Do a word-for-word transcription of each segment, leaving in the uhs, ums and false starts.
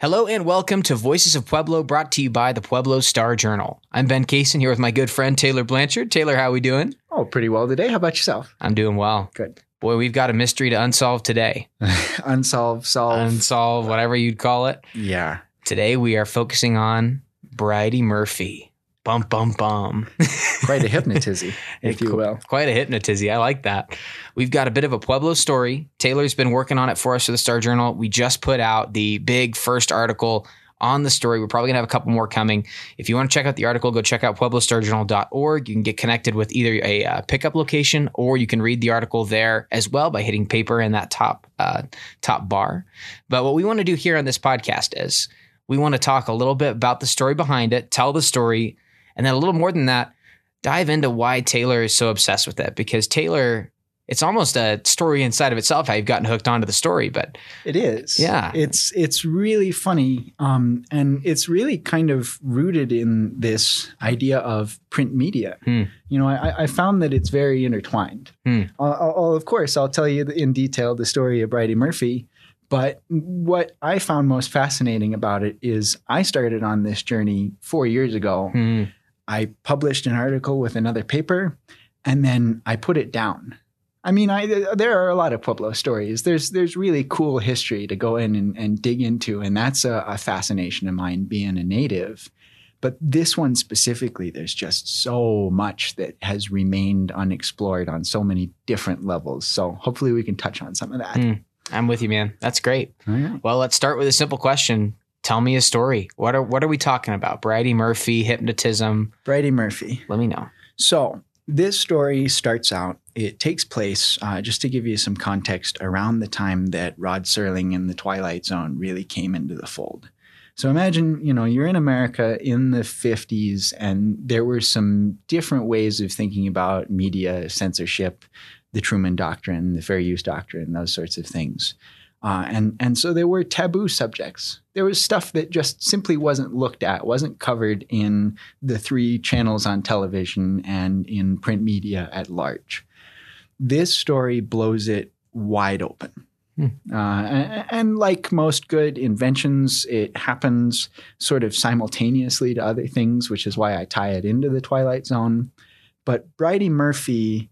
Hello and welcome to Voices of Pueblo, brought to you by the Pueblo Star Journal. I'm Ben Kaysen here with my good friend Taylor Blanchard. Taylor, how are we doing? Oh, pretty well today. How about yourself? I'm doing well. Good. Boy, we've got a mystery to unsolve today. Unsolved, solve. Unsolve, whatever you'd call it. Yeah. Today we are focusing on Bridey Murphy. Bum, bum, bum. Quite a hypnotism, if you will. Quite a hypnotism. I like that. We've got a bit of a Pueblo story. Taylor's been working on it for us for the Star Journal. We just put out the big first article on the story. We're probably going to have a couple more coming. If you want to check out the article, go check out pueblo star journal dot org. You can get connected with either a uh, pickup location, or you can read the article there as well by hitting paper in that top uh, top bar. But what we want to do here on this podcast is we want to talk a little bit about the story behind it, tell the story, and then a little more than that, dive into why Taylor is so obsessed with it. Because Taylor, it's almost a story inside of itself how you've gotten hooked onto the story. But it is. Yeah. It's it's really funny. Um, and it's really kind of rooted in this idea of print media. Hmm. You know, I, I found that it's very intertwined. Hmm. I'll, I'll, of course, I'll tell you in detail the story of Bridey Murphy. But what I found most fascinating about it is I started on this journey four years ago. Hmm. I published an article with another paper, and then I put it down. I mean, I, there are a lot of Pueblo stories. There's there's really cool history to go in and, and dig into, and that's a, a fascination of mine, being a native. But this one specifically, there's just so much that has remained unexplored on so many different levels. So hopefully we can touch on some of that. Mm, I'm with you, man. That's great. Right. Well, let's start with a simple question. Tell me a story. What are what are we talking about? Bridey Murphy, hypnotism. Bridey Murphy. Let me know. So this story starts out, it takes place, uh, just to give you some context, around the time that Rod Serling and the Twilight Zone really came into the fold. So imagine, you know, you're in America in the fifties, and there were some different ways of thinking about media censorship, the Truman Doctrine, the Fair Use Doctrine, those sorts of things. Uh, and, and so there were taboo subjects. There was stuff that just simply wasn't looked at, wasn't covered in the three channels on television and in print media at large. This story blows it wide open. Hmm. Uh, and, and like most good inventions, it happens sort of simultaneously to other things, which is why I tie it into the Twilight Zone. But Bridey Murphy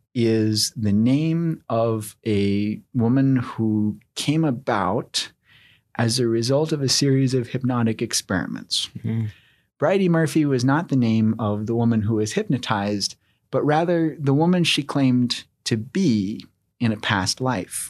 is the name of a woman who came about as a result of a series of hypnotic experiments. Mm-hmm. Bridey Murphy was not the name of the woman who was hypnotized, but rather the woman she claimed to be in a past life.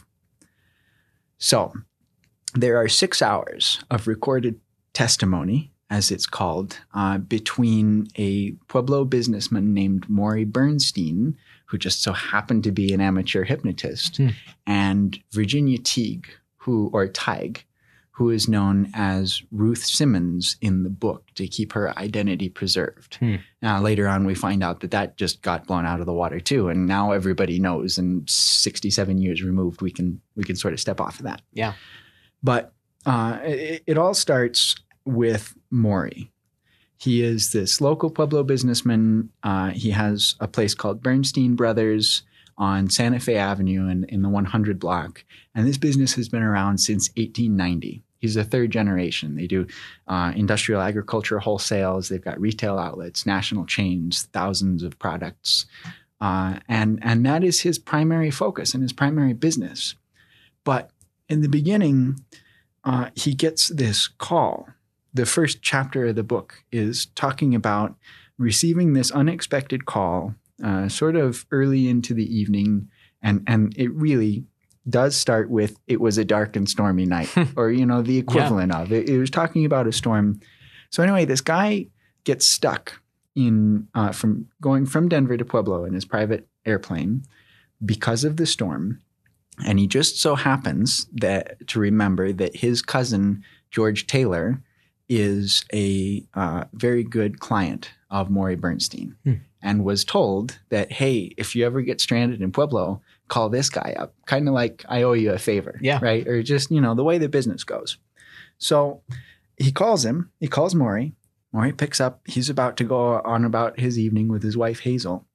So there are six hours of recorded testimony, as it's called, uh, between a Pueblo businessman named Morey Bernstein, who just so happened to be an amateur hypnotist, hmm. and Virginia Teague, who, or Teig, who is known as Ruth Simmons in the book to keep her identity preserved. Hmm. Now, later on, we find out that that just got blown out of the water too, and now everybody knows. And sixty-seven years removed, we can we can sort of step off of that. Yeah, but uh, it, it all starts with Morey. He is this local Pueblo businessman. Uh, he has a place called Bernstein Brothers on Santa Fe Avenue in, in the one hundred block. And this business has been around since eighteen ninety. He's a third generation. They do uh, industrial agriculture wholesales. They've got retail outlets, national chains, thousands of products. Uh, and, and that is his primary focus and his primary business. But in the beginning, uh, he gets this call. The first chapter of the book is talking about receiving this unexpected call uh, sort of early into the evening. And, and it really does start with, it was a dark and stormy night, or, you know, the equivalent yeah. of it. It was talking about a storm. So anyway, this guy gets stuck in uh, from going from Denver to Pueblo in his private airplane because of the storm. And he just so happens that to remember that his cousin, George Taylor, is a uh, very good client of Morey Bernstein, hmm. and was told that, hey, if you ever get stranded in Pueblo, call this guy up. Kind of like, I owe you a favor, yeah. right? Or just, you know, the way the business goes. So he calls him. He calls Morey. Morey picks up. He's about to go on about his evening with his wife, Hazel.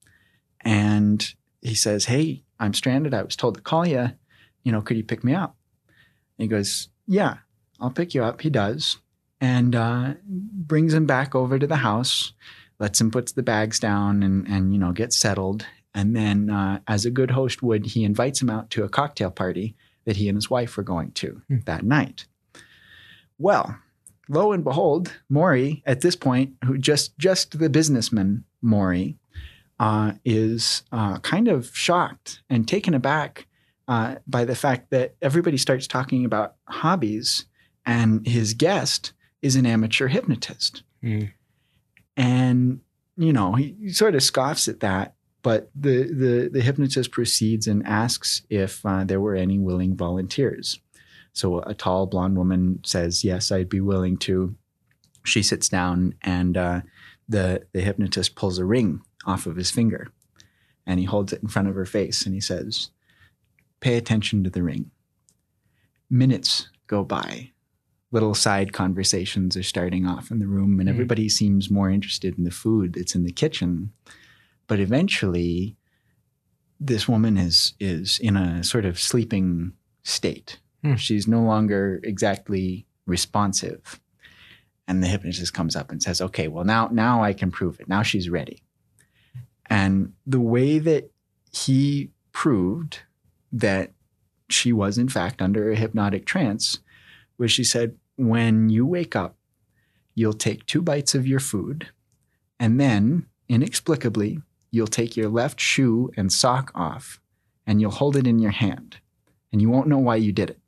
And he says, hey, I'm stranded. I was told to call you. You know, could you pick me up? And he goes, yeah. I'll pick you up. He does. And uh, brings him back over to the house, lets him put the bags down and, and you know, get settled. And then, uh, as a good host would, he invites him out to a cocktail party that he and his wife were going to mm. that night. Well, lo and behold, Maury, at this point, who just just the businessman Maury, uh, is uh, kind of shocked and taken aback uh, by the fact that everybody starts talking about hobbies, and his guest is an amateur hypnotist. Mm. And, you know, he, he sort of scoffs at that. But the, the, the hypnotist proceeds and asks if uh, there were any willing volunteers. So a tall blonde woman says, yes, I'd be willing to. She sits down and uh, the, the hypnotist pulls a ring off of his finger and he holds it in front of her face and he says, pay attention to the ring. Minutes go by. Little side conversations are starting off in the room and mm. everybody seems more interested in the food that's in the kitchen. But eventually, this woman is is in a sort of sleeping state. Hmm. She's no longer exactly responsive. And the hypnotist comes up and says, okay, well, now, now I can prove it. Now she's ready. And the way that he proved that she was, in fact, under a hypnotic trance was she said, when you wake up, you'll take two bites of your food, and then, inexplicably, you'll take your left shoe and sock off and you'll hold it in your hand and you won't know why you did it.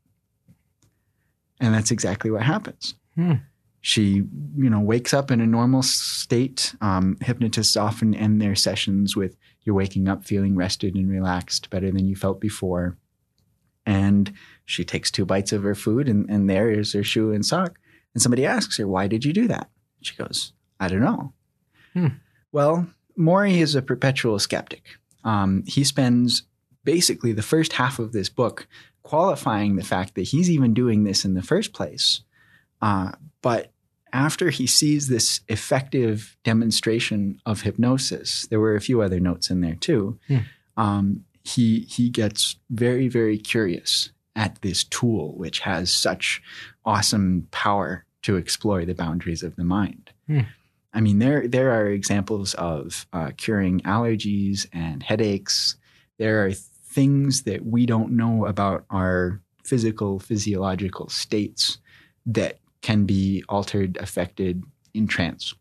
And that's exactly what happens. Hmm. She, you know, wakes up in a normal state. Um, hypnotists often end their sessions with you're waking up feeling rested and relaxed, better than you felt before. And she takes two bites of her food and, and there is her shoe and sock. And somebody asks her, why did you do that? She goes, I don't know. Hmm. Well, Maury is a perpetual skeptic. Um, he spends basically the first half of this book qualifying the fact that he's even doing this in the first place. Uh, but after he sees this effective demonstration of hypnosis, there were a few other notes in there too, hmm. um, he, he gets very, very curious at this tool, which has such awesome power to explore the boundaries of the mind. Hmm. I mean, there there are examples of uh, curing allergies and headaches. There are things that we don't know about our physical, physiological states that can be altered, affected in trance.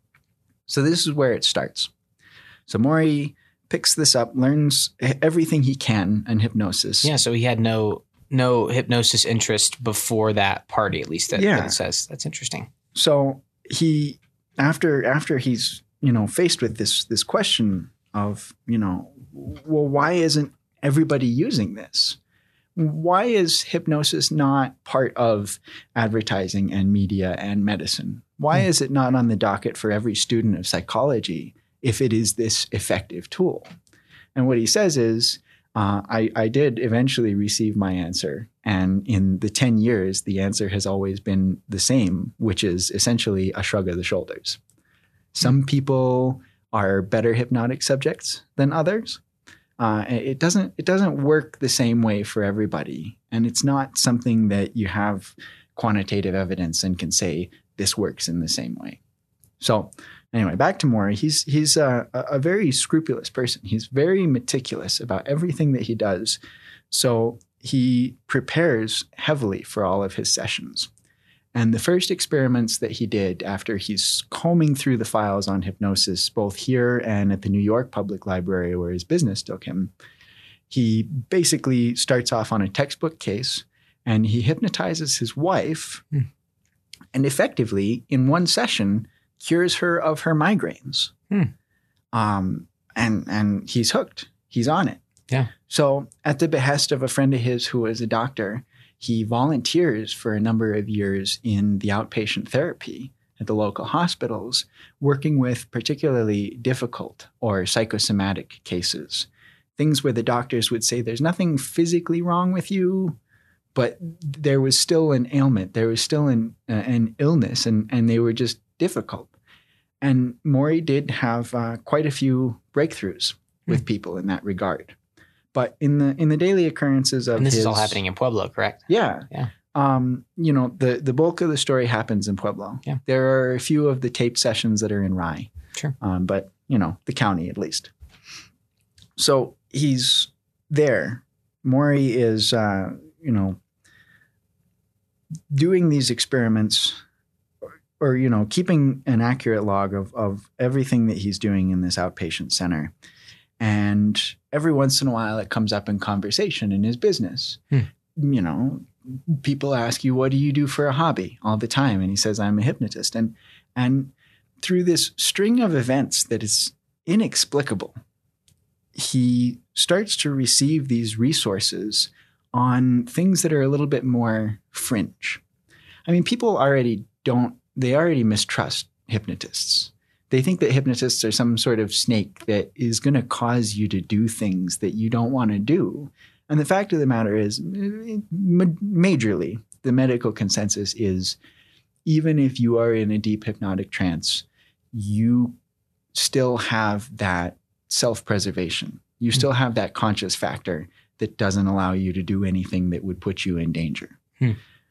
So this is where it starts. So Maury picks this up, learns everything he can in hypnosis. Yeah, so he had no no hypnosis interest before that party, at least that, yeah. that it says. That's interesting. So he... After after he's, you know, faced with this this question of, you know, well, why isn't everybody using this? Why is hypnosis not part of advertising and media and medicine? Why mm. is it not on the docket for every student of psychology if it is this effective tool? And what he says is, uh, I, I did eventually receive my answer. And in the ten years, the answer has always been the same, which is essentially a shrug of the shoulders. Some people are better hypnotic subjects than others. Uh, it doesn't it doesn't work the same way for everybody. And it's not something that you have quantitative evidence and can say this works in the same way. So anyway, back to Maury. He's he's a, a very scrupulous person. He's very meticulous about everything that he does. So he prepares heavily for all of his sessions. And the first experiments that he did after he's combing through the files on hypnosis, both here and at the New York Public Library where his business took him, he basically starts off on a textbook case and he hypnotizes his wife hmm. and effectively in one session cures her of her migraines. Hmm. Um, and, and he's hooked. He's on it. Yeah. So at the behest of a friend of his who was a doctor, he volunteers for a number of years in the outpatient therapy at the local hospitals, working with particularly difficult or psychosomatic cases, things where the doctors would say there's nothing physically wrong with you, but there was still an ailment, there was still an, uh, an illness, and, and they were just difficult. And Maury did have uh, quite a few breakthroughs with mm. people in that regard. But in the in the daily occurrences of and this his, is all happening in Pueblo, correct? Yeah. Yeah. um, you know, the, the bulk of the story happens in Pueblo. Yeah. There are a few of the taped sessions that are in Rye. Sure. Um, but, you know, the county at least. So he's there. Maury is, uh, you know, doing these experiments or, or, you know, keeping an accurate log of, of everything that he's doing in this outpatient center. And every once in a while it comes up in conversation in his business. Hmm. You know, people ask you, what do you do for a hobby all the time? And he says, I'm a hypnotist. And, and through this string of events that is inexplicable, he starts to receive these resources on things that are a little bit more fringe. I mean, people already don't, they already mistrust hypnotists. They think that hypnotists are some sort of snake that is going to cause you to do things that you don't want to do. And the fact of the matter is, majorly, the medical consensus is even if you are in a deep hypnotic trance, you still have that self-preservation. You still have that conscious factor that doesn't allow you to do anything that would put you in danger. Hmm.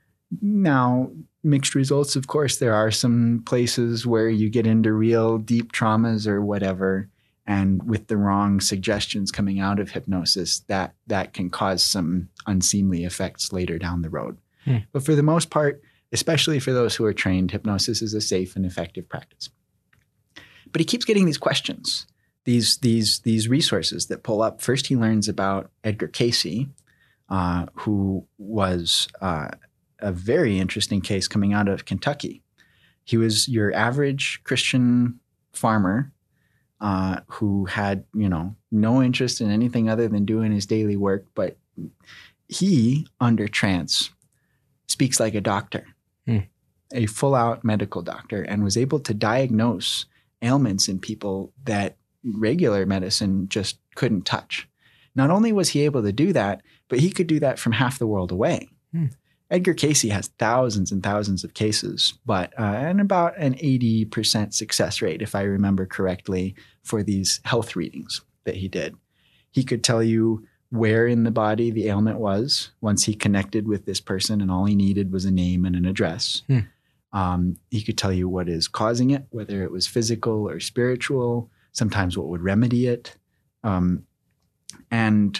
Now, mixed results, of course, there are some places where you get into real deep traumas or whatever, and with the wrong suggestions coming out of hypnosis, that, that can cause some unseemly effects later down the road. Hmm. But for the most part, especially for those who are trained, hypnosis is a safe and effective practice. But he keeps getting these questions. These these these resources that pull up. First, he learns about Edgar Cayce, uh, who was uh, a very interesting case coming out of Kentucky. He was your average Christian farmer uh, who had, you know, no interest in anything other than doing his daily work, but he, under trance, speaks like a doctor, hmm. a full-out medical doctor, and was able to diagnose ailments in people that regular medicine just couldn't touch. Not only was he able to do that, but he could do that from half the world away. Hmm. Edgar Cayce has thousands and thousands of cases, but uh, and about an eighty percent success rate, if I remember correctly, for these health readings that he did. He could tell you where in the body the ailment was once he connected with this person, and all he needed was a name and an address. Hmm. Um, he could tell you what is causing it, whether it was physical or spiritual, sometimes what would remedy it. Um, and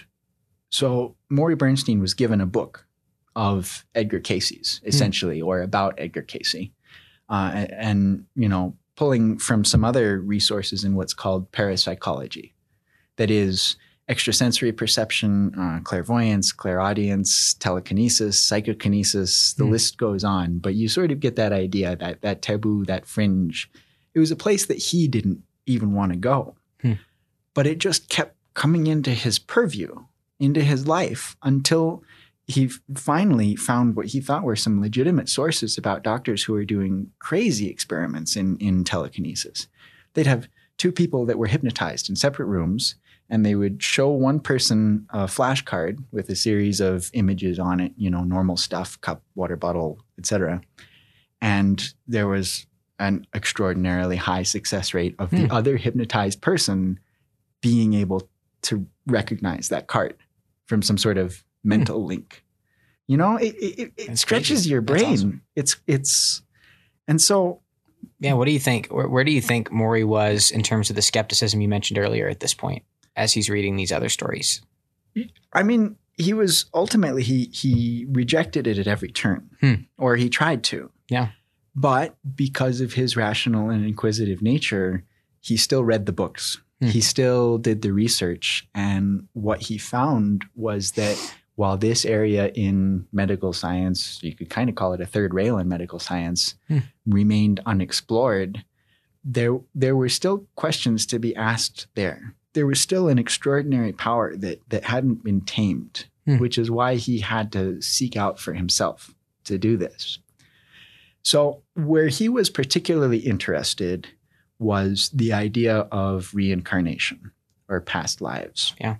so Maury Bernstein was given a book of Edgar Cayce's, essentially, mm. or about Edgar Cayce. Uh, and, and, you know, pulling from some other resources in what's called parapsychology. That is extrasensory perception, uh, clairvoyance, clairaudience, telekinesis, psychokinesis, the mm. list goes on. But you sort of get that idea, that that taboo, that fringe. It was a place that he didn't even want to go. Hmm. But it just kept coming into his purview, into his life, until he finally found what he thought were some legitimate sources about doctors who were doing crazy experiments in, in telekinesis. They'd have two people that were hypnotized in separate rooms, and they would show one person a flashcard with a series of images on it, you know, normal stuff, cup, water bottle, et cetera. And there was an extraordinarily high success rate of the hmm. other hypnotized person being able to recognize that card from some sort of mental hmm. link. You know, it, it, it stretches crazy. Your brain. Awesome. It's, it's, and so. Yeah. What do you think? Where, where do you think Maury was in terms of the skepticism you mentioned earlier at this point, as he's reading these other stories? I mean, he was ultimately, he, he rejected it at every turn, hmm. or he tried to. Yeah. But because of his rational and inquisitive nature, he still read the books. Hmm. He still did the research. And what he found was that while this area in medical science, you could kind of call it a third rail in medical science, hmm. remained unexplored, there, there were still questions to be asked there. There was still an extraordinary power that, that hadn't been tamed, hmm. which is why he had to seek out for himself to do this. So where he was particularly interested was the idea of reincarnation or past lives. Yeah.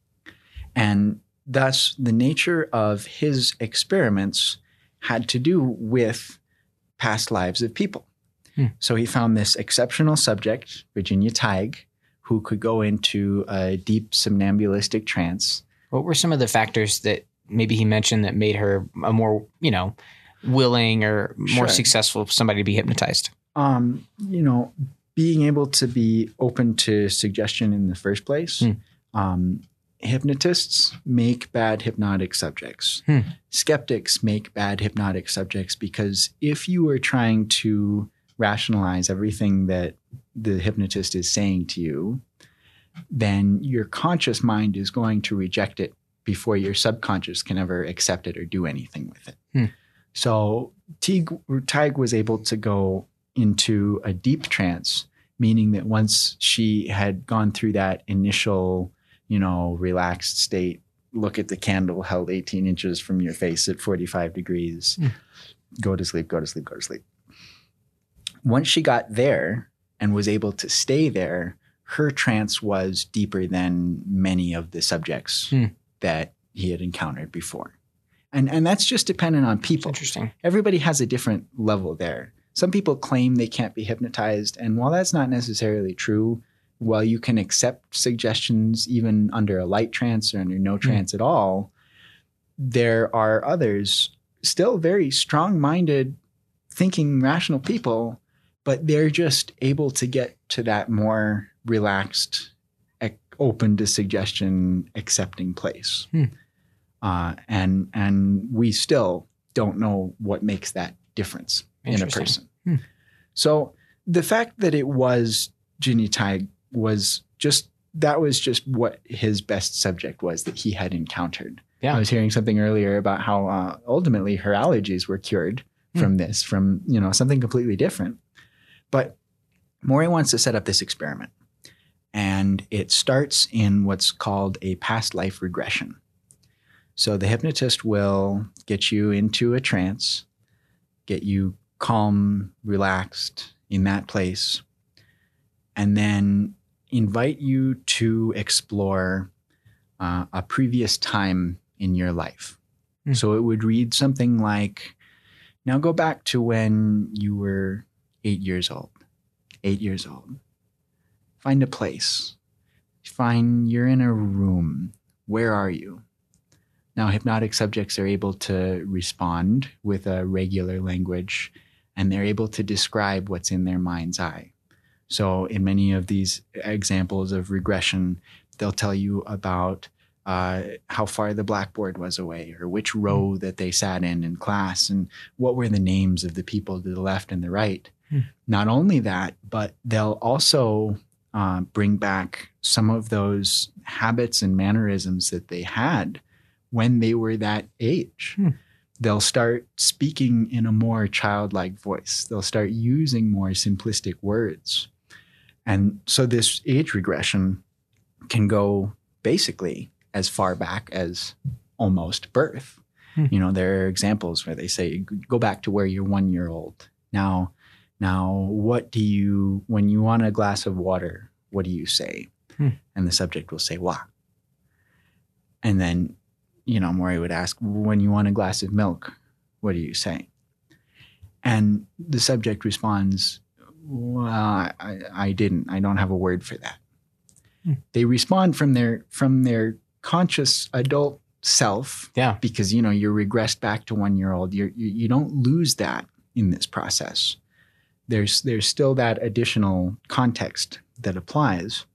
And thus the nature of his experiments had to do with past lives of people. Hmm. So he found this exceptional subject, Virginia Tighe, who could go into a deep somnambulistic trance. What were some of the factors that maybe he mentioned that made her a more, you know, willing or more Sure. successful somebody to be hypnotized? Um, you know, being able to be open to suggestion in the first place. Hmm. Um, hypnotists make bad hypnotic subjects. Hmm. Skeptics make bad hypnotic subjects because if you are trying to rationalize everything that the hypnotist is saying to you, then your conscious mind is going to reject it before your subconscious can ever accept it or do anything with it. Hmm. So Teague, Teague was able to go into a deep trance, meaning that once she had gone through that initial, you know, relaxed state, look at the candle held eighteen inches from your face at forty-five degrees, Hmm. go to sleep, go to sleep, go to sleep. Once she got there and was able to stay there, her trance was deeper than many of the subjects Hmm. that he had encountered before. And, and that's just dependent on people. Interesting. Everybody has a different level there. Some people claim they can't be hypnotized. And while that's not necessarily true, while you can accept suggestions even under a light trance or under no trance mm. at all, there are others, still very strong-minded, thinking, rational people, but they're just able to get to that more relaxed, open to suggestion, accepting place. Hmm. Uh, and and we still don't know what makes that difference in a person. Hmm. So the fact that it was Ginny Teague was just, that was just what his best subject was that he had encountered. Yeah. I was hearing something earlier about how uh, ultimately her allergies were cured hmm. from this, from, you know, something completely different. But Morrie wants to set up this experiment. And it starts in what's called a past life regression. So the hypnotist will get you into a trance, get you calm, relaxed in that place, and then invite you to explore uh, a previous time in your life. Mm. So it would read something like, now go back to when you were eight years old, eight years old. Find a place. Find you're in a room. Where are you? Now, hypnotic subjects are able to respond with a regular language, and they're able to describe what's in their mind's eye. So in many of these examples of regression, they'll tell you about uh, how far the blackboard was away, or which row mm. that they sat in in class, and what were the names of the people to the left and the right. Mm. Not only that, but they'll also Uh, bring back some of those habits and mannerisms that they had when they were that age. Hmm. They'll start speaking in a more childlike voice. They'll start using more simplistic words. And so this age regression can go basically as far back as almost birth. Hmm. You know, there are examples where they say, go back to where you're one year old. Now, Now, what do you, when you want a glass of water, what do you say? Hmm. And the subject will say, wah. And then, you know, Morrie would ask, when you want a glass of milk, what do you say? And the subject responds, well, I, I didn't. I don't have a word for that. Hmm. They respond from their, from their conscious adult self. Yeah. Because, you know, you're regressed back to one year old. You're, you, you don't lose that in this process. There's there's still that additional context that applies.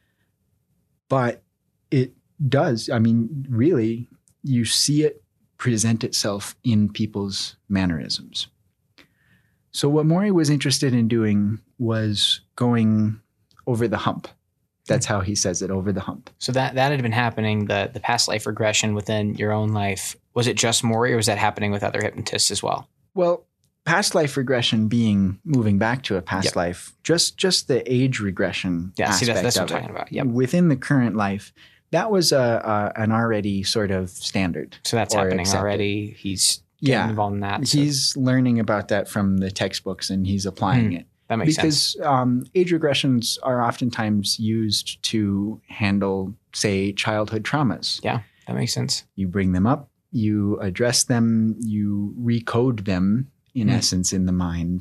But it does, I mean, really, you see it present itself in people's mannerisms. So what Morrie was interested in doing was going over the hump. That's how he says it, over the hump. So that, that had been happening, the, the past life regression within your own life. Was it just Morrie, or was that happening with other hypnotists as well? Well, past life regression being moving back to a past yep. life, just just the age regression yeah, aspect see, that's, that's of what I'm it, talking about. Yep. Within the current life, that was a, a an already sort of standard. So that's happening accepted. Already. He's getting yeah, involved in that. So. He's learning about that from the textbooks, and he's applying hmm. it. That makes because, sense. Because um, age regressions are oftentimes used to handle, say, childhood traumas. Yeah, that makes sense. You bring them up, you address them, you recode them, in mm. essence, in the mind,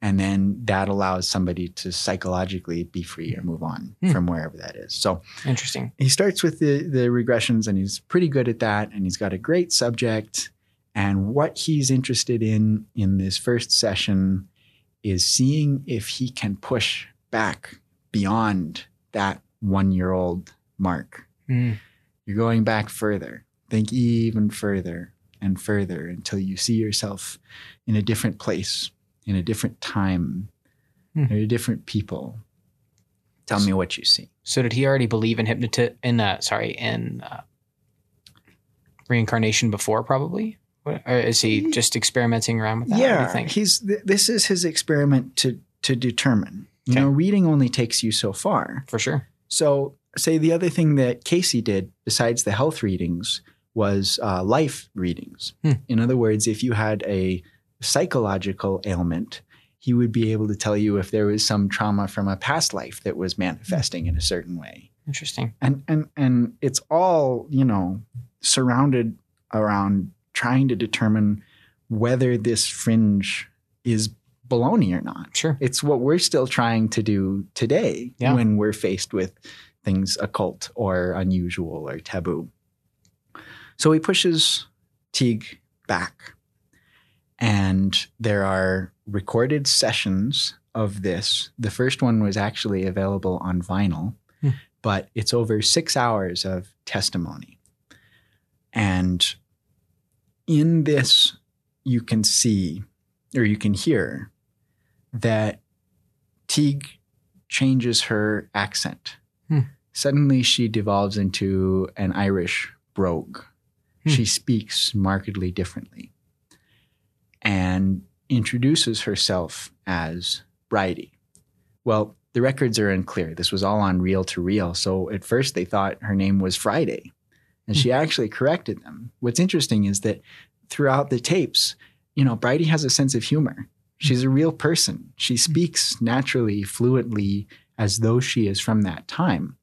And then that allows somebody to psychologically be free or move on hmm. from wherever that is. So interesting. He starts with the, the regressions, and he's pretty good at that. And he's got a great subject. And what he's interested in in this first session is seeing if he can push back beyond that one-year-old mark. Mm. You're going back further. Think even further and further until you see yourself in a different place, in a different time, mm. or a different people. Tell me what you see. So did he already believe in hypnoti- in uh, sorry, in uh, reincarnation before, probably? Or is he just experimenting around with that? Yeah, he's th- this is his experiment to to determine. You okay. know, reading only takes you so far. For sure. So, say the other thing that Casey did besides the health readings was uh, life readings. Hmm. In other words, if you had a psychological ailment, he would be able to tell you if there was some trauma from a past life that was manifesting in a certain way. Interesting. And and and it's all, you know, surrounded around trying to determine whether this fringe is baloney or not. Sure. It's what we're still trying to do today yeah. when we're faced with things occult or unusual or taboo. So he pushes Teague back. And there are recorded sessions of this. The first one was actually available on vinyl, hmm. but it's over six hours of testimony. And in this, you can see, or you can hear, that Teague changes her accent. Hmm. Suddenly she devolves into an Irish brogue. Hmm. She speaks markedly differently and introduces herself as Bridie. Well, the records are unclear. This was all on reel to reel. So at first they thought her name was Friday, and hmm. she actually corrected them. What's interesting is that throughout the tapes, you know, Bridie has a sense of humor. She's a real person. She speaks naturally, fluently, as though she is from that time.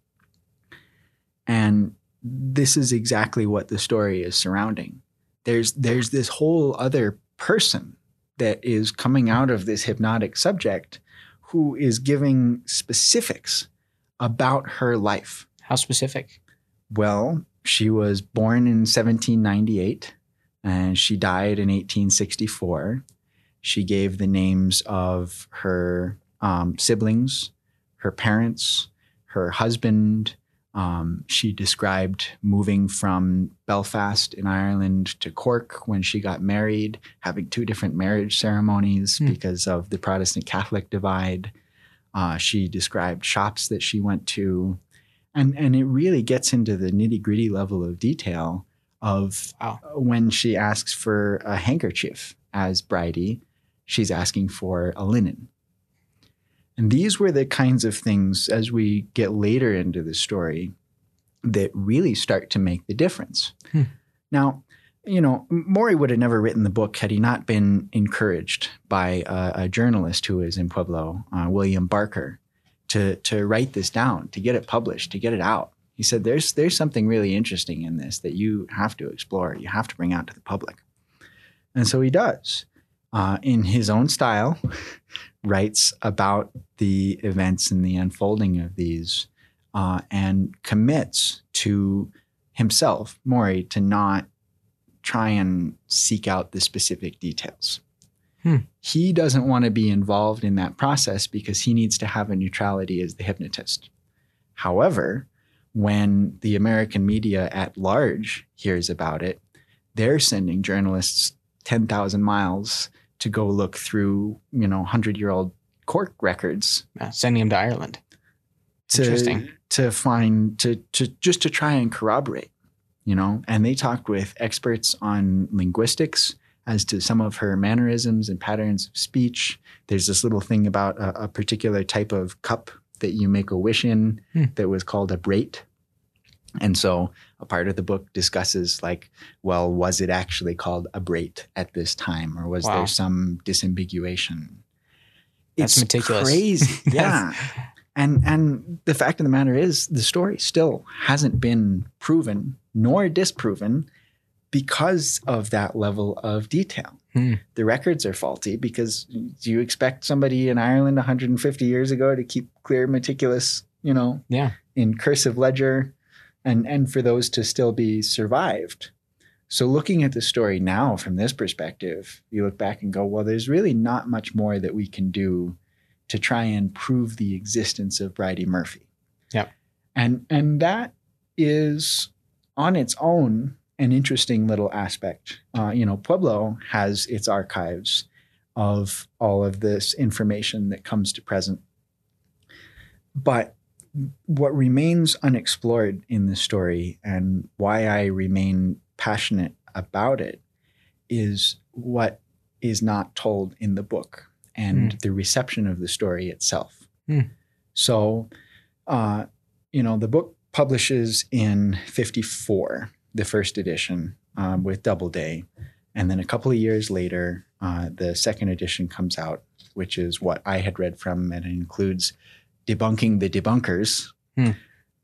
And this is exactly what the story is surrounding. There's there's this whole other person that is coming out of this hypnotic subject who is giving specifics about her life. How specific? Well, she was born in seventeen ninety-eight and she died in eighteen sixty-four. She gave the names of her um, siblings, her parents, her husband. Um, she described moving from Belfast in Ireland to Cork when she got married, having two different marriage ceremonies mm. because of the Protestant Catholic divide. Uh, she described shops that she went to. And, and it really gets into the nitty-gritty level of detail of wow. when she asks for a handkerchief as Bridie, she's asking for a linen. And these were the kinds of things, as we get later into the story, that really start to make the difference. Hmm. Now, you know, Morrie would have never written the book had he not been encouraged by a, a journalist who is in Pueblo, uh, William Barker, to to write this down, to get it published, to get it out. He said, there's there's something really interesting in this that you have to explore, you have to bring out to the public. And so he does. Uh, in his own style, writes about the events and the unfolding of these uh, and commits to himself, Morrie, to not try and seek out the specific details. Hmm. He doesn't want to be involved in that process because he needs to have a neutrality as the hypnotist. However, when the American media at large hears about it, they're sending journalists ten thousand miles to go look through, you know, hundred-year-old court records. Yeah, sending him to Ireland. To, Interesting. To find, to, to just to try and corroborate, you know. And they talked with experts on linguistics as to some of her mannerisms and patterns of speech. There's this little thing about a, a particular type of cup that you make a wish in hmm. that was called a brate. And so a part of the book discusses like, well, was it actually called a brate at this time, or was wow. there some disambiguation? That's it's meticulous. Crazy. Yeah. and and the fact of the matter is the story still hasn't been proven nor disproven because of that level of detail. Hmm. The records are faulty because do you expect somebody in Ireland one hundred fifty years ago to keep clear, meticulous, you know, Yeah. in cursive ledger and, and for those to still be survived? So looking at the story now from this perspective, you look back and go, well, there's really not much more that we can do to try and prove the existence of Bridey Murphy. Yeah. And, and that is on its own an interesting little aspect. Uh, you know, Pueblo has its archives of all of this information that comes to present. But what remains unexplored in the story and why I remain passionate about it is what is not told in the book and mm. the reception of the story itself. Mm. So, uh, you know, the book publishes in fifty-four, the first edition um, with Doubleday. And then a couple of years later, uh, the second edition comes out, which is what I had read from, and it includes debunking the debunkers. Hmm.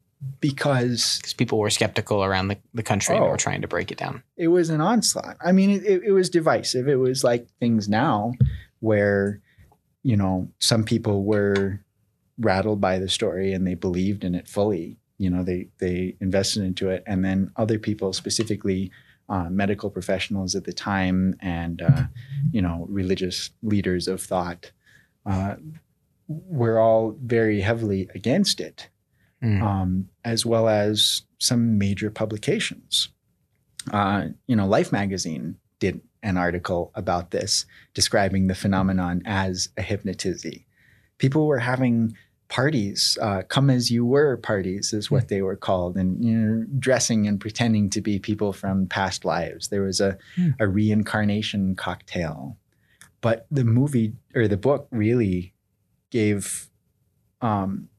Because people were skeptical around the, the country oh, and were trying to break it down. It was an onslaught. I mean, it, it, it was divisive. It was like things now where, you know, some people were rattled by the story and they believed in it fully. You know, they, they invested into it. And then other people, specifically uh, medical professionals at the time and, uh, you know, religious leaders of thought, uh, were all very heavily against it. Mm. Um, as well as some major publications. Uh, you know, Life magazine did an article about this, describing the phenomenon as a hypnotizy. People were having parties, uh, come as you were parties is what mm. they were called, and you know, dressing and pretending to be people from past lives. There was a, mm. a reincarnation cocktail. But the movie or the book really gave um,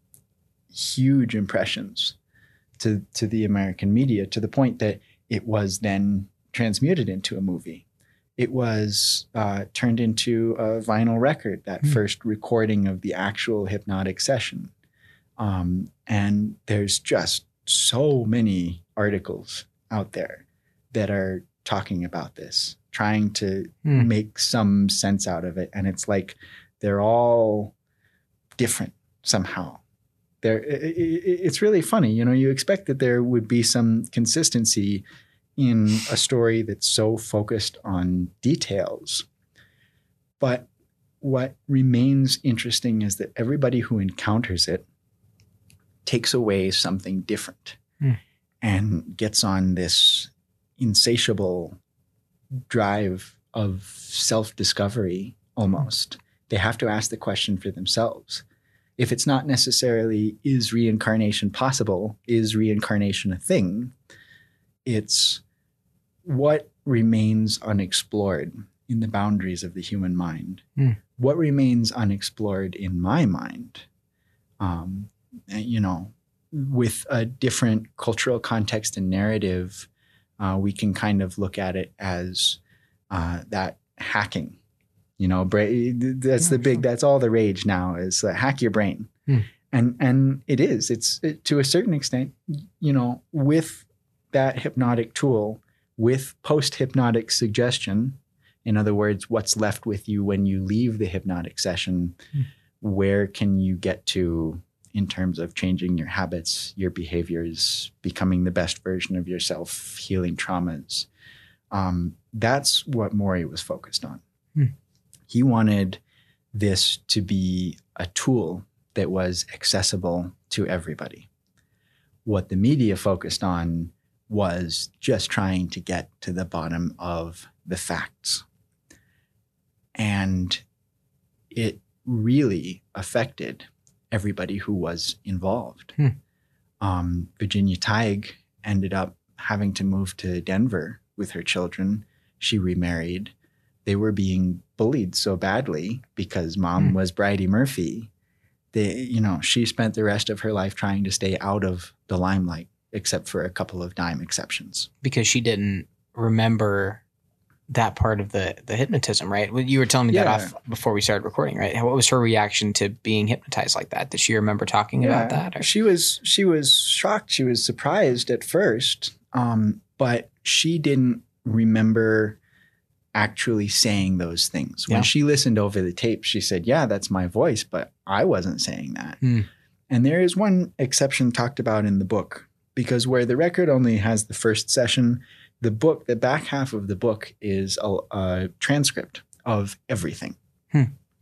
huge impressions to to the American media, to the point that it was then transmuted into a movie. It was uh, turned into a vinyl record, that mm. first recording of the actual hypnotic session. Um, and there's just so many articles out there that are talking about this, trying to mm. make some sense out of it. And it's like they're all different somehow. There, it, it, it's really funny. You know, you expect that there would be some consistency in a story that's so focused on details. But what remains interesting is that everybody who encounters it takes away something different mm. and gets on this insatiable drive of self-discovery almost. They have to ask the question for themselves. If it's not necessarily, is reincarnation possible? Is reincarnation a thing? It's what remains unexplored in the boundaries of the human mind. Mm. What remains unexplored in my mind? Um, you know, with a different cultural context and narrative, uh, we can kind of look at it as uh, that hacking. You know, bra- that's yeah, the big, sure. that's all the rage now is uh, hack your brain. Hmm. And and it is, it's it, to a certain extent, you know, with that hypnotic tool, with post-hypnotic suggestion, in other words, what's left with you when you leave the hypnotic session, hmm. where can you get to in terms of changing your habits, your behaviors, becoming the best version of yourself, healing traumas. Um, that's what Morey was focused on. Hmm. He wanted this to be a tool that was accessible to everybody. What the media focused on was just trying to get to the bottom of the facts. And it really affected everybody who was involved. Hmm. Um, Virginia Tighe ended up having to move to Denver with her children. She remarried. They were being bullied so badly because mom mm. was Bridey Murphy. They, you know, she spent the rest of her life trying to stay out of the limelight, except for a couple of dime exceptions. Because she didn't remember that part of the, the hypnotism, right? You were telling me yeah. that off before we started recording, right? What was her reaction to being hypnotized like that? Did she remember talking yeah. about that? Or? She was she was shocked. She was surprised at first, um, but she didn't remember actually saying those things. Yeah. When she listened over the tape, she said, yeah, that's my voice, but I wasn't saying that. Hmm. And there is one exception talked about in the book, because where the record only has the first session, the book, the back half of the book is a, a transcript of everything. Hmm.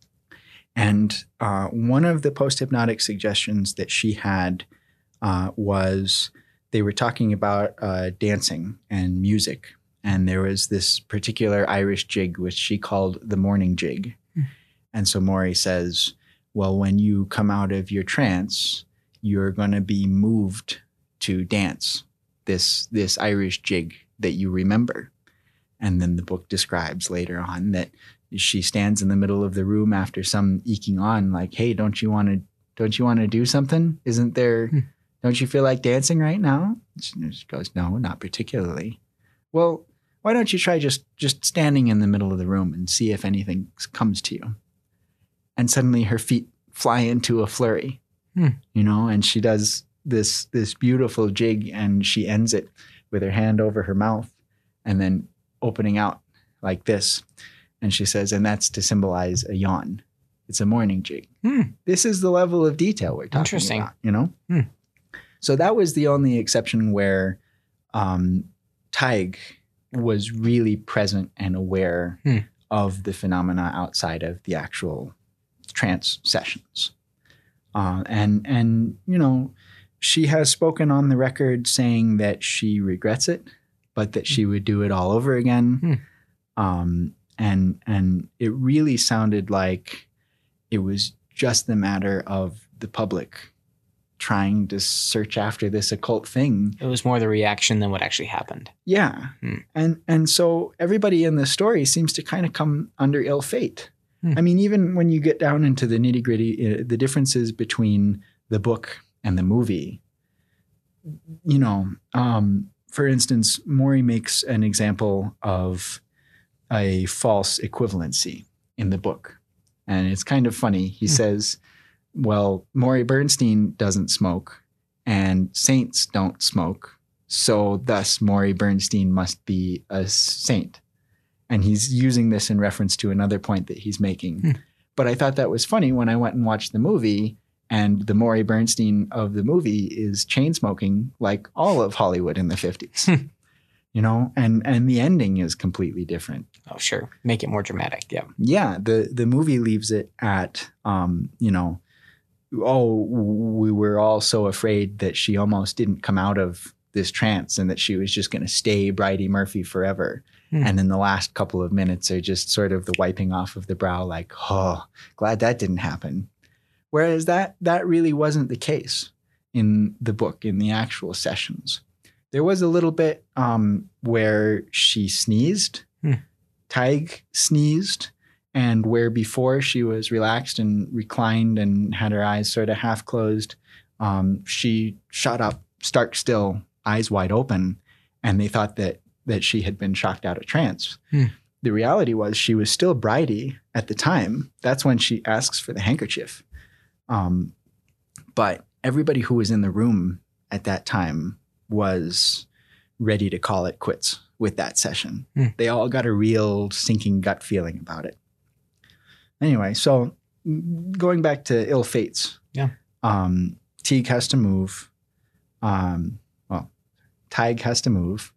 And uh, one of the post-hypnotic suggestions that she had uh, was they were talking about uh, dancing and music. And there was this particular Irish jig, which she called the morning jig. Hmm. And so Maury says, well, when you come out of your trance, you're going to be moved to dance this, this Irish jig that you remember. And then the book describes later on that she stands in the middle of the room after some eking on, like, hey, don't you want to, don't you want to do something? Isn't there, hmm. don't you feel like dancing right now? She goes, no, not particularly. Well, why don't you try just, just standing in the middle of the room and see if anything comes to you? And suddenly her feet fly into a flurry, hmm. you know, and she does this, this beautiful jig, and she ends it with her hand over her mouth and then opening out like this. And she says, and that's to symbolize a yawn. It's a morning jig. Hmm. This is the level of detail we're talking Interesting. about, you know? Hmm. So that was the only exception where um, Tig was really present and aware hmm. of the phenomena outside of the actual trance sessions. Uh, and, and, you know, she has spoken on the record saying that she regrets it, but that she would do it all over again. Hmm. Um, and, and it really sounded like it was just the matter of the public trying to search after this occult thing. It was more the reaction than what actually happened. Yeah. Hmm. And, and so everybody in the story seems to kind of come under ill fate. Hmm. I mean, even when you get down into the nitty gritty, uh, the differences between the book and the movie, you know, um, for instance, Maury makes an example of a false equivalency in the book. And it's kind of funny. He hmm. says, well, Maury Bernstein doesn't smoke and saints don't smoke. So thus Maury Bernstein must be a saint. And he's using this in reference to another point that he's making. Hmm. But I thought that was funny when I went and watched the movie, and the Maury Bernstein of the movie is chain smoking like all of Hollywood in the fifties. You know, and, and the ending is completely different. Oh, sure. Make it more dramatic. Yeah. Yeah. The, the movie leaves it at, um, you know, oh, we were all so afraid that she almost didn't come out of this trance and that she was just going to stay Bridey Murphy forever. Hmm. And then the last couple of minutes are just sort of the wiping off of the brow, like, oh, glad that didn't happen. Whereas that that really wasn't the case in the book, in the actual sessions. There was a little bit um, where she sneezed, hmm. Tig sneezed, and where before she was relaxed and reclined and had her eyes sort of half closed, um, she shot up stark still, eyes wide open, and they thought that that she had been shocked out of trance. Hmm. The reality was she was still Bridey at the time. That's when she asks for the handkerchief. Um, but everybody who was in the room at that time was ready to call it quits with that session. Hmm. They all got a real sinking gut feeling about it. Anyway, so going back to ill fates. Yeah. Um, Tig has to move. Um, well, Tig has to move.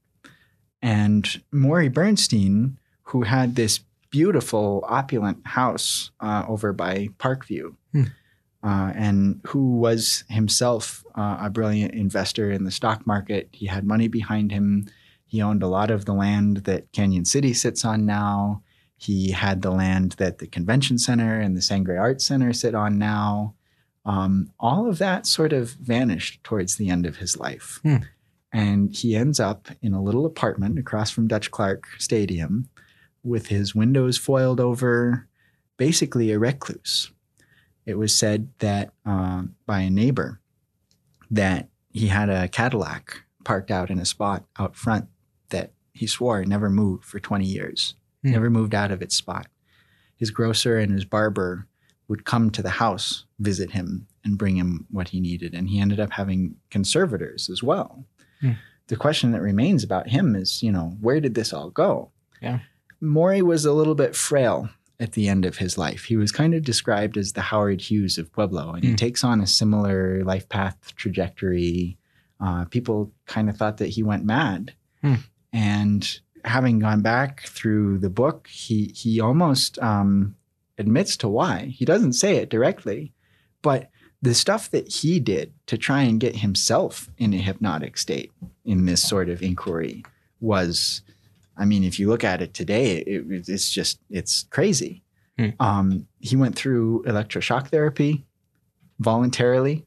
And Maury Bernstein, who had this beautiful, opulent house uh, over by Parkview, hmm. uh, and who was himself uh, a brilliant investor in the stock market. He had money behind him. He owned a lot of the land that Canyon City sits on now. He had the land that the Convention Center and the Sangre Arts Center sit on now. Um, all of that sort of vanished towards the end of his life. Hmm. And he ends up in a little apartment across from Dutch Clark Stadium with his windows foiled over, basically a recluse. It was said that uh, by a neighbor that he had a Cadillac parked out in a spot out front that he swore never moved for twenty years, mm. never moved out of its spot. His grocer and his barber would come to the house, visit him, and bring him what he needed. And he ended up having conservators as well. Hmm. The question that remains about him is, you know, where did this all go? Yeah. Maury was a little bit frail at the end of his life. He was kind of described as the Howard Hughes of Pueblo, and mm. he takes on a similar life path trajectory. Uh, people kind of thought that he went mad. Mm. And having gone back through the book, he he almost um, admits to why. He doesn't say it directly, but the stuff that he did to try and get himself in a hypnotic state in this sort of inquiry was, I mean, if you look at it today, it, it's just, it's crazy. Hmm. Um, he went through electroshock therapy voluntarily.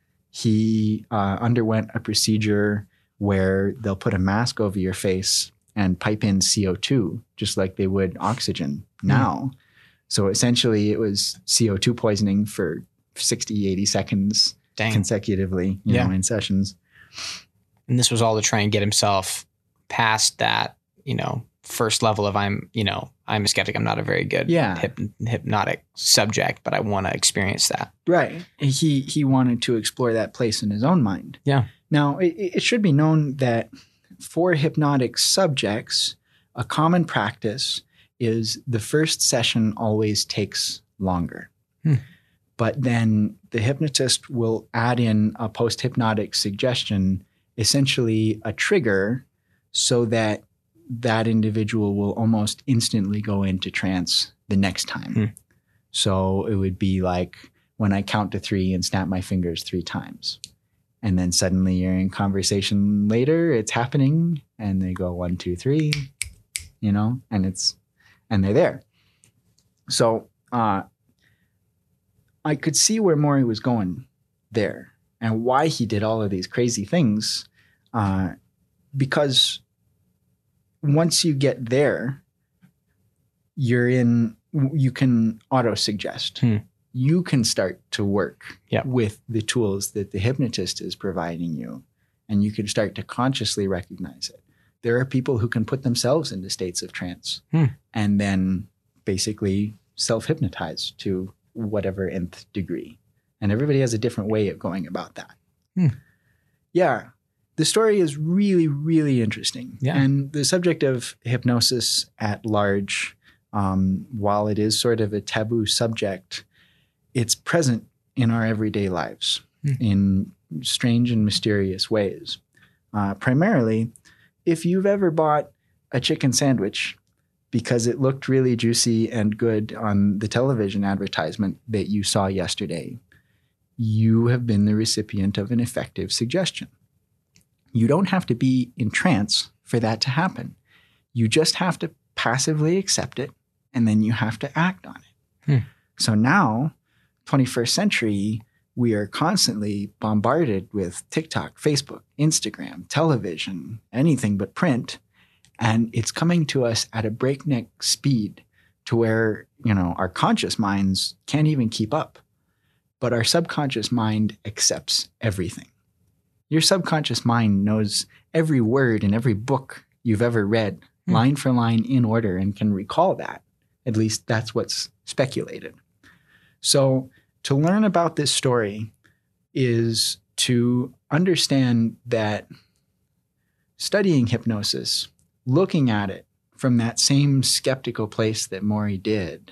He uh, underwent a procedure where they'll put a mask over your face and pipe in C O two, just like they would oxygen now. Hmm. So essentially it was C O two poisoning for sixty, eighty seconds Dang. consecutively, you yeah. know, in sessions. And this was all to try and get himself past that, you know, first level of I'm, you know, I'm a skeptic. I'm not a very good yeah. hyp- hypnotic subject, but I want to experience that. Right. He he wanted to explore that place in his own mind. Yeah. Now, it, it should be known that for hypnotic subjects, a common practice is the first session always takes longer. Hmm. But then the hypnotist will add in a post-hypnotic suggestion, essentially a trigger, so that that individual will almost instantly go into trance the next time. Hmm. So it would be like when I count to three and snap my fingers three times. And then suddenly you're in conversation later, it's happening, and they go one, two, three, you know, and it's, and they're there. So, uh, I could see where Maury was going there and why he did all of these crazy things, uh, because once you get there, you're in, you can auto-suggest. Hmm. You can start to work yep. with the tools that the hypnotist is providing you, and you can start to consciously recognize it. There are people who can put themselves into states of trance hmm. and then basically self-hypnotize to whatever nth degree. And everybody has a different way of going about that. Hmm. Yeah. The story is really, really interesting. Yeah. And the subject of hypnosis at large, um, while it is sort of a taboo subject, it's present in our everyday lives hmm. in strange and mysterious ways. Uh, primarily, if you've ever bought a chicken sandwich because it looked really juicy and good on the television advertisement that you saw yesterday, you have been the recipient of an effective suggestion. You don't have to be in trance for that to happen. You just have to passively accept it, and then you have to act on it. Hmm. So now, twenty-first century, we are constantly bombarded with TikTok, Facebook, Instagram, television, anything but print. And it's coming to us at a breakneck speed to where, you know, our conscious minds can't even keep up. But our subconscious mind accepts everything. Your subconscious mind knows every word in every book you've ever read, hmm. line for line in order, and can recall that. At least that's what's speculated. So to learn about this story is to understand that studying hypnosis, looking at it from that same skeptical place that Maury did,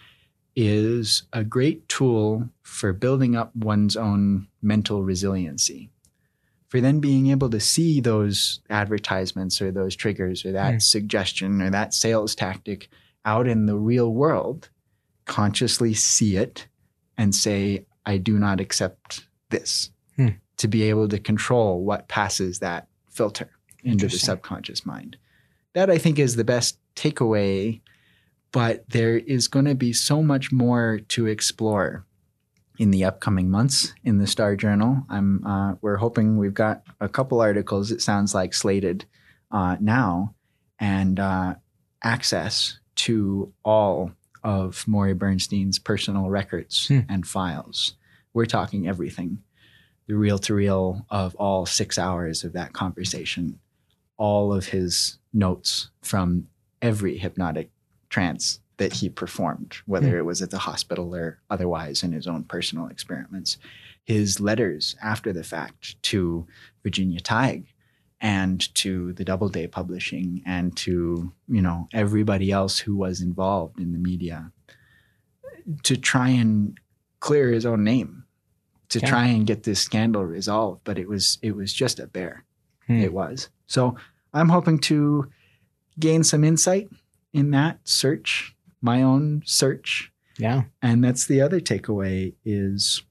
is a great tool for building up one's own mental resiliency. For then being able to see those advertisements or those triggers or that mm. suggestion or that sales tactic out in the real world, consciously see it and say, I do not accept this, mm. to be able to control what passes that filter into the subconscious mind. That, I think, is the best takeaway, but there is going to be so much more to explore in the upcoming months in the Star Journal. I'm, uh, we're hoping we've got a couple articles, it sounds like, slated uh, now, and uh, access to all of Maury Bernstein's personal records hmm. and files. We're talking everything, the reel-to-reel of all six hours of that conversation, all of his notes from every hypnotic trance that he performed, whether mm. it was at the hospital or otherwise in his own personal experiments, his letters after the fact to Virginia Tighe and to the Doubleday Publishing and to, you know, everybody else who was involved in the media to try and clear his own name, to yeah. try and get this scandal resolved. But it was it was just a bear. Hmm. It was. So I'm hoping to gain some insight in that search, my own search. Yeah. And that's the other takeaway is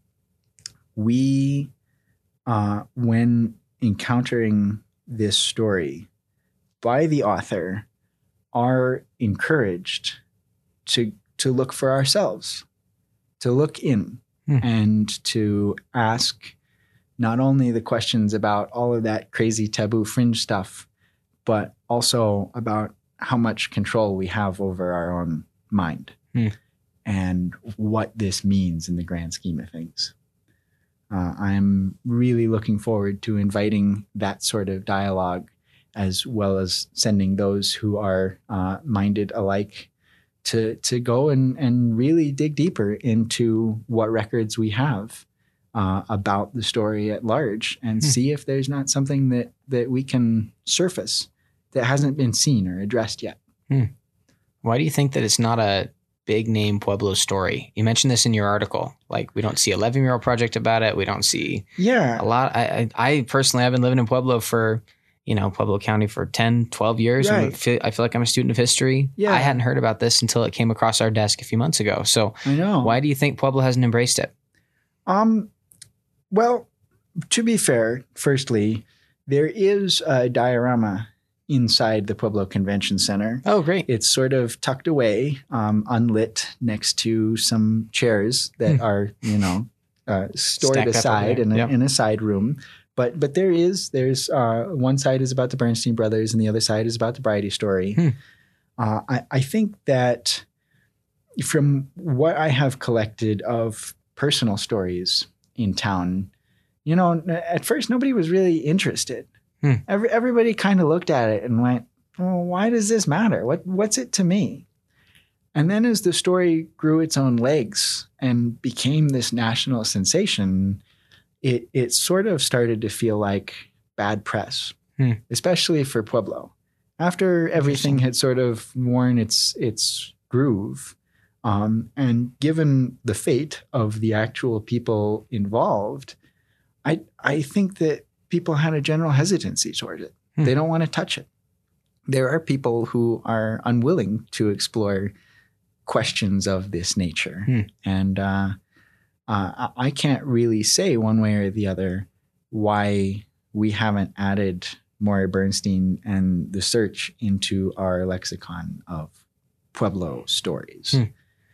we, uh, when encountering this story by the author, are encouraged to to look for ourselves, to look in hmm. and to ask not only the questions about all of that crazy taboo fringe stuff, but also about how much control we have over our own mind hmm. and what this means in the grand scheme of things. Uh, I'm really looking forward to inviting that sort of dialogue, as well as sending those who are uh, minded alike to to go and, and really dig deeper into what records we have uh, about the story at large, and hmm. see if there's not something that, that we can surface that hasn't been seen or addressed yet. Hmm. Why do you think that it's not a big name Pueblo story? You mentioned this in your article. Like, we don't see a eleven Mural Project about it. We don't see yeah. a lot. I, I, I personally, I've been living in Pueblo for, you know, Pueblo County for ten, twelve years. Right. I feel, I feel like I'm a student of history. Yeah. I hadn't heard about this until it came across our desk a few months ago. So I know. Why do you think Pueblo hasn't embraced it? Um, well, to be fair, firstly, there is a diorama inside the Pueblo Convention Center. Oh, great. It's sort of tucked away, um, unlit, next to some chairs that hmm. are, you know, uh, stored Stacked aside in a, yep. in a side room. But but there is, there's uh, one side is about the Bernstein brothers and the other side is about the Bridie story. Hmm. Uh, I, I think that from what I have collected of personal stories in town, you know, at first nobody was really interested. Hmm. Every, everybody kind of looked at it and went, well, why does this matter? What What's it to me? And then as the story grew its own legs and became this national sensation, it it sort of started to feel like bad press, hmm. especially for Pueblo. After everything had sort of worn its its groove, um, and given the fate of the actual people involved, I I think that people had a general hesitancy toward it. Hmm. They don't want to touch it. There are people who are unwilling to explore questions of this nature. Hmm. And uh, uh, I can't really say one way or the other why we haven't added Maury Bernstein and the search into our lexicon of Pueblo stories. Hmm.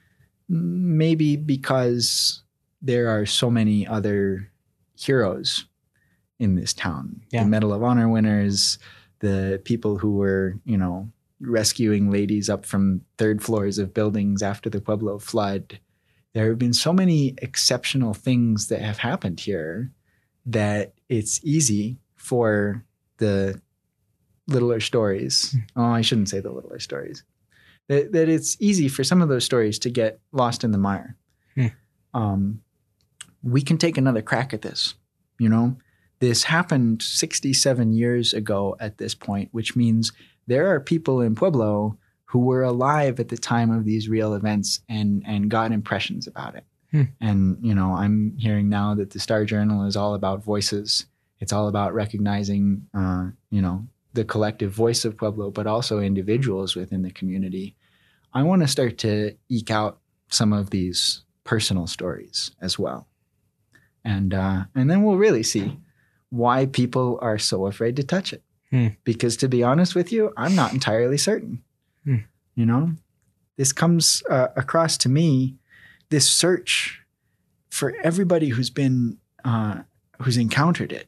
Maybe because there are so many other heroes in this town, yeah. the Medal of Honor winners, the people who were, you know, rescuing ladies up from third floors of buildings after the Pueblo flood. There have been so many exceptional things that have happened here that it's easy for the littler stories. Oh, I shouldn't say the littler stories. That, that it's easy for some of those stories to get lost in the mire. Hmm. Um, we can take another crack at this, you know? This happened sixty-seven years ago at this point, which means there are people in Pueblo who were alive at the time of these real events and, and got impressions about it. Hmm. And, you know, I'm hearing now that the Star Journal is all about voices. It's all about recognizing, uh, you know, the collective voice of Pueblo, but also individuals within the community. I want to start to eke out some of these personal stories as well. And, uh, and then we'll really see why people are so afraid to touch it. Hmm. Because to be honest with you, I'm not entirely certain. Hmm. You know, this comes uh, across to me, this search for everybody who's been, uh, who's encountered it.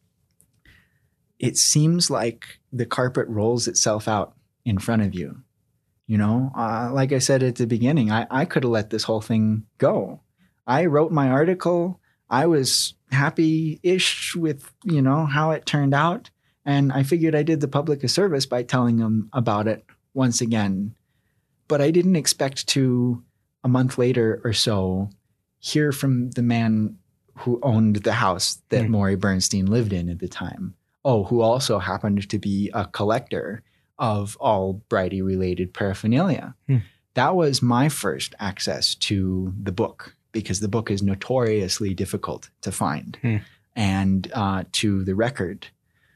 It seems like the carpet rolls itself out in front of you. You know, uh, like I said at the beginning, I, I could have let this whole thing go. I wrote my article. I was happy-ish with, you know, how it turned out. And I figured I did the public a service by telling them about it once again. But I didn't expect to, a month later or so, hear from the man who owned the house that mm. Maury Bernstein lived in at the time. oh, who also happened to be a collector of all Bridie-related paraphernalia. Hmm. That was my first access to the book, because the book is notoriously difficult to find, hmm. and uh, to the record.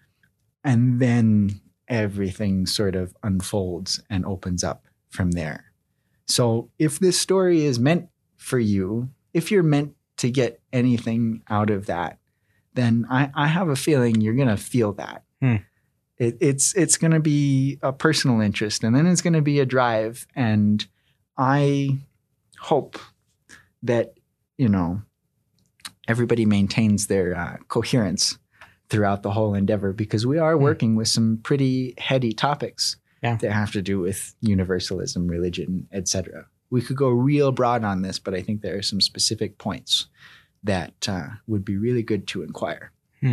And then everything sort of unfolds and opens up from there. So if this story is meant for you, if you're meant to get anything out of that, then I, I have a feeling you're going to feel that. Hmm. It, it's it's going to be a personal interest, and then it's going to be a drive. And I hope that, you know, everybody maintains their uh, coherence throughout the whole endeavor, because we are working with some pretty heady topics yeah. that have to do with universalism, religion, et cetera. We could go real broad on this, but I think there are some specific points that uh, would be really good to inquire. Hmm.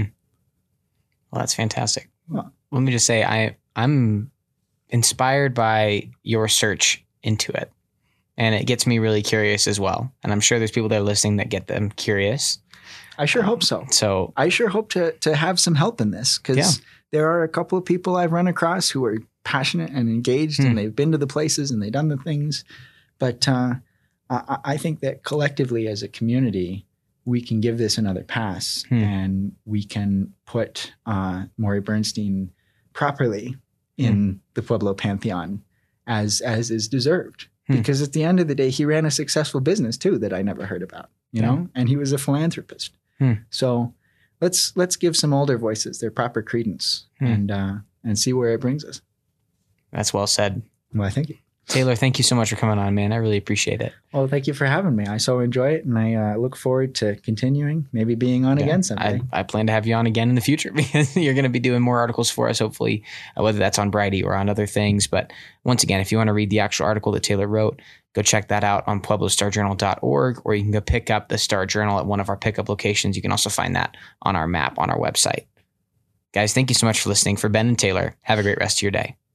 Well, that's fantastic. Well, Let me just say, I, I'm inspired by your search into it, and it gets me really curious as well. And I'm sure there's people that are listening that get them curious. I sure hope so. So I sure hope to to have some help in this, because Yeah. there are a couple of people I've run across who are passionate and engaged, Hmm. and they've been to the places and they've done the things. But uh, I, I think that collectively as a community, we can give this another pass, Hmm. and we can put uh, Maury Bernstein properly in the Pueblo pantheon as as is deserved. Hmm. Because at the end of the day, he ran a successful business too that I never heard about, you Yeah. know, and he was a philanthropist. Hmm. So let's let's give some older voices their proper credence, Hmm. and uh, and see where it brings us. that's well said. Well, thank you. Taylor, thank you so much for coming on, man. I really appreciate it. Well, thank you for having me. I so enjoy it, and I uh, look forward to continuing, maybe being on Yeah. again someday. I, I plan to have you on again in the future, because you're going to be doing more articles for us, hopefully, uh, whether that's on Bridie or on other things. But once again, if you want to read the actual article that Taylor wrote, go check that out on pueblo star journal dot org, or you can go pick up the Star Journal at one of our pickup locations. You can also find that on our map on our website. Guys, thank you so much for listening. For Ben and Taylor, have a great rest of your day.